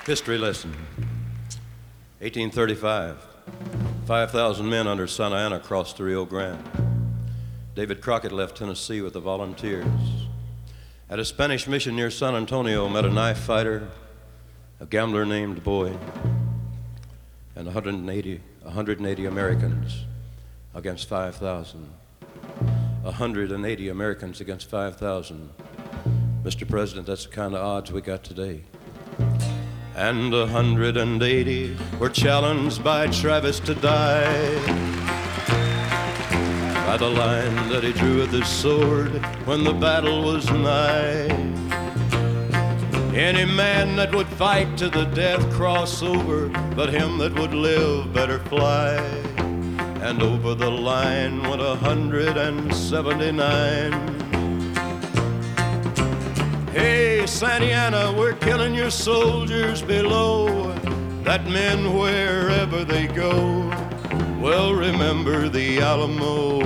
History lesson. 1835. 5,000 men under Santa Anna crossed the Rio Grande. David Crockett left Tennessee with the volunteers. At a Spanish mission near San Antonio, met a knife fighter, a gambler named Boy, and 180 Americans against 5,000. 180 Americans against 5,000. Mr. President, that's the kind of odds we got today. And 180 were challenged by Travis to die by the line that he drew with his sword when the battle was nigh. Any man that would fight to the death cross over, but him that would live better fly. And over the line went 179. Hey, Santa Anna, we're killing your soldiers below, that men wherever they go will remember the Alamo.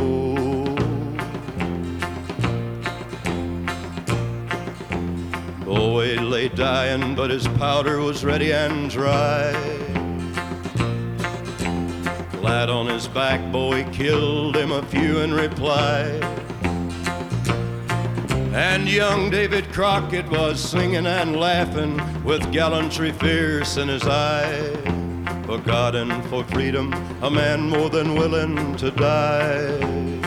Boy lay dying, but his powder was ready and dry. Flat on his back, Boy killed him a few in reply. And young David Crockett was singing and laughing with gallantry fierce in his eye. For God and for freedom, a man more than willing to die.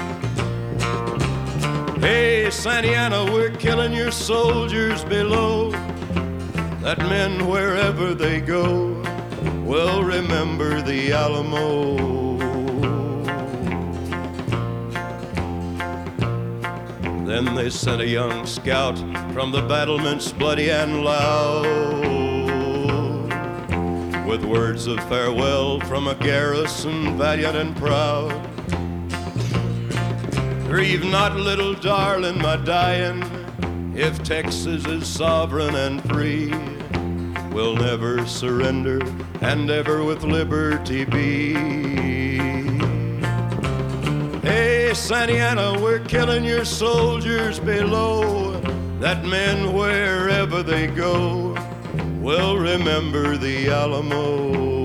Hey, Santa Anna, we're killing your soldiers below, that men wherever they go will remember the Alamo. Then they sent a young scout from the battlements bloody and loud, with words of farewell from a garrison valiant and proud. Grieve not, little darling, my dying, if Texas is sovereign and free, we'll never surrender and ever with liberty be. Hey, Santa Anna, we're killing your soldiers below, that men wherever they go will remember the Alamo.